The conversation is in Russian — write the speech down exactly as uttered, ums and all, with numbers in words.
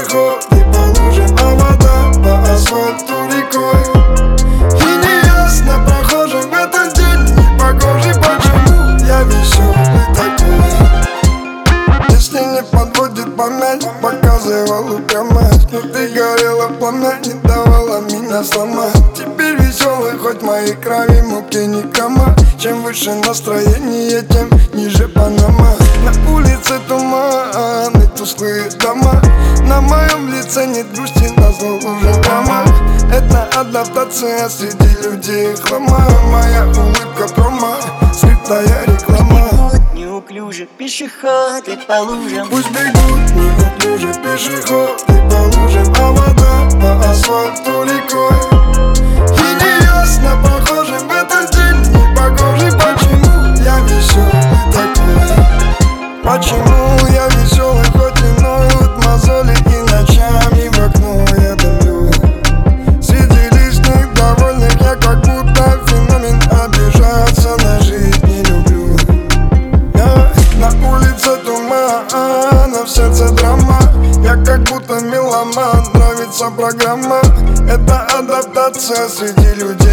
пешеход и по лужам, а вода по асфальту рекой. И неясно прохожим в этот день не похожий, почему я веселый такой. Если не подводит память, показывал упрямать, но ты горела пламя, не давала меня сломать. Теперь веселый, хоть моей крови муки не кома. Чем выше настроение, тем ниже Панама. На улице туман и тусклые дома, на моем лице нет грусти, назло уже драма. Это адаптация среди людей хлама. Моя улыбка промо, скрытая реклама. Неуклюже пешеходы по лужам. Пусть бегут неуклюже пешеходы по лужам, а вода по асфальту рекой. И неясно прохожим в этот день не похожий, почему я веселый такой. Почему я веселый, хоть и ноют мозоли, и ночами в окно я дымлю. Среди лишних довольных я как будто феномен, обижаться на жизнь не люблю. Я на улице туман, а в сердце драма. Я как будто меломан, нравится программа. Это адаптация среди людей.